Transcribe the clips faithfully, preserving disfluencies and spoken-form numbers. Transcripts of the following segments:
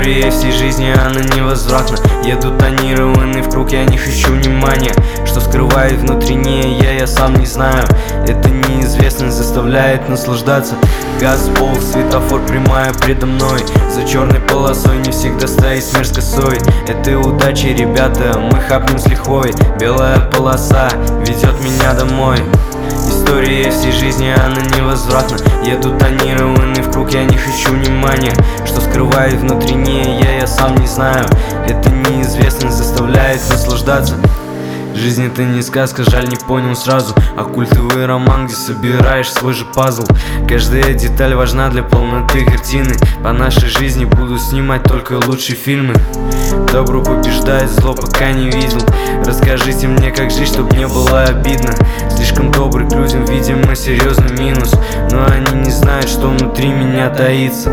История всей жизни, она невозвратна. Еду тонированный в круг, я не хочу внимания. Что скрывает внутреннее я, я сам не знаю. Это неизвестность заставляет наслаждаться. Газ, пол, светофор, прямая предо мной. За черной полосой не всегда стоит смерть с косой. Это удача, ребята, мы хапнем с лихвой. Белая полоса ведет меня домой. История всей жизни, она невозвратна. Еду тонированный в круг, я не хочу внимания. Что скрывает внутреннее я, я сам не знаю. Это неизвестность заставляет наслаждаться. Жизнь это не сказка, жаль, не понял сразу. А культовый роман, где собираешь свой же пазл. Каждая деталь важна для полноты картины. По нашей жизни буду снимать только лучшие фильмы. Добро побеждает зло, пока не видел. Расскажите мне, как жить, чтоб не было обидно. Слишком добрый к людям, видимо, серьезный минус. Но они не знают, что внутри меня таится.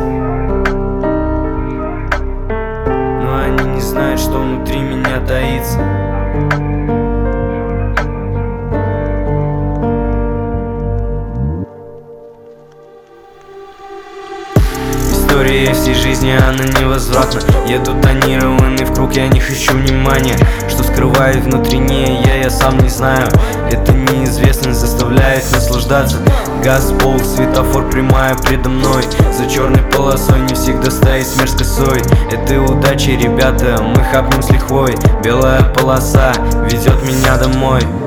Но они не знают, что внутри меня таится. История всей жизни, она невозвратна. Еду тонированный в круг, я не хочу внимания. Что скрывает внутреннее я, я сам не знаю. Это неизвестность заставляет наслаждаться. Газ, пол, светофор, прямая предо мной. За черной полосой не всегда стоит смерть с косой. Это удача, ребята, мы хапнем с лихвой. Белая полоса ведет меня домой.